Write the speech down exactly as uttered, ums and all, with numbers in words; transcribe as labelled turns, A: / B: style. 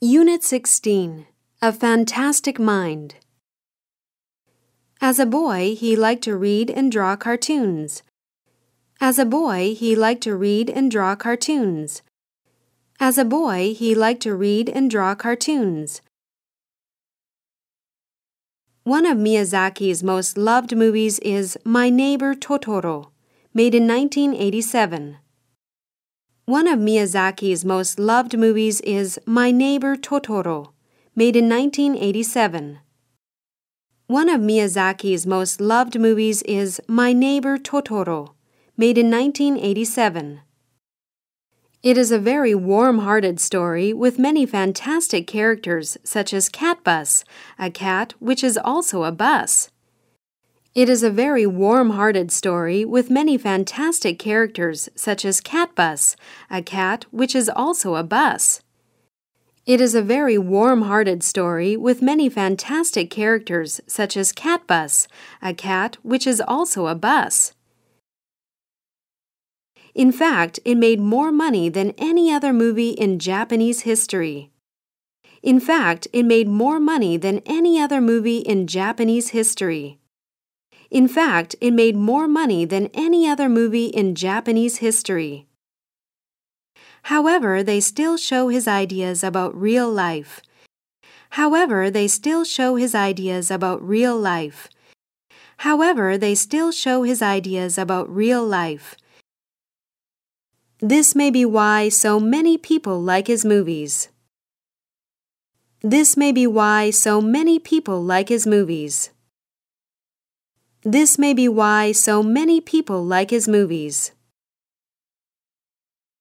A: Unit sixteen. A Fantastic Mind. As a boy, he liked to read and draw cartoons. As a boy, he liked to read and draw cartoons. As a boy, he liked to read and draw cartoons. One of Miyazaki's most loved movies is My Neighbor Totoro, made in nineteen eighty-seven. One of Miyazaki's most loved movies is My Neighbor Totoro, made in nineteen eighty-seven. One of Miyazaki's most loved movies is My Neighbor Totoro, made in nineteen eighty-seven. It is a very warm-hearted story with many fantastic characters such as Catbus, a cat which is also a bus. It is a very warm-hearted story with many fantastic characters such as Catbus, a cat which is also a bus. It is a very warm-hearted story with many fantastic characters such as Catbus, a cat which is also a bus. In fact, it made more money than any other movie in Japanese history. In fact, it made more money than any other movie in Japanese history. In fact, it made more money than any other movie in Japanese history. However, they still show his ideas about real life. However, they still show his ideas about real life. However, they still show his ideas about real life. This may be why so many people like his movies. This may be why so many people like his movies. This may be why so many people like his movies.